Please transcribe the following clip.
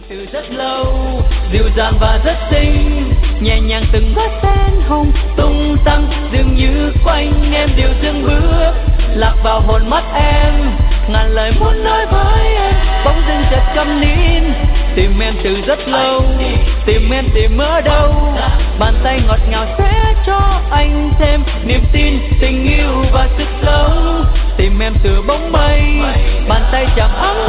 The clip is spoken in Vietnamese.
từ rất lâu, dịu dàng và rất xinh, nhẹ nhàng từng vết sen hồng tung tăng, dường như quanh em điều dưng bước lạc vào hồn mắt em, ngàn lời muốn nói với em, bỗng dưng chợt câm nín, tìm em từ rất lâu, tìm em tìm ở đâu, bàn tay ngọt ngào sẽ cho anh thêm niềm tin, tình yêu và sức sống, tìm em từ bóng mây, bàn tay chạm ấm